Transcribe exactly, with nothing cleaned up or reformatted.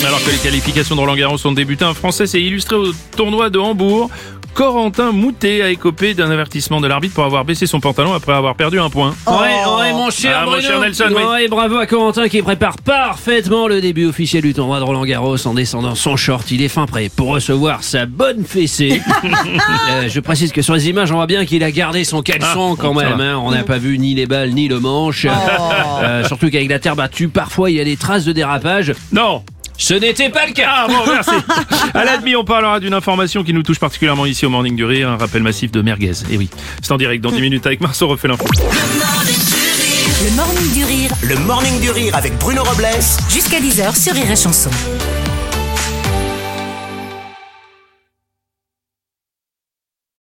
Alors que les qualifications de Roland Garros ont débuté, un Français s'est illustré au tournoi de Hambourg. Corentin Moutet a écopé d'un avertissement de l'arbitre pour avoir baissé son pantalon après avoir perdu un point. Ouais, ouais, mon cher Ah, mon Bruno. cher Nelson, oui. Ouais, bravo à Corentin qui prépare parfaitement le début officiel du tournoi de Roland Garros en descendant son short. Il est fin prêt pour recevoir sa bonne fessée. euh, je précise que sur les images, on voit bien qu'il a gardé son caleçon Ah, quand même. Hein. On n'a pas vu ni les balles ni le manche. Euh, surtout qu'avec la terre battue, parfois il y a des traces de dérapage. Non. Ce n'était pas le cas. Ah bon, merci. À la demi, on parlera d'une information qui nous touche particulièrement ici au Morning du Rire, un rappel massif de merguez. Et oui, c'est en direct dans dix minutes avec Marceau refait l'info. Le Morning du Rire, Le Morning du Rire avec Bruno Robles jusqu'à dix heures sur Rire et Chanson.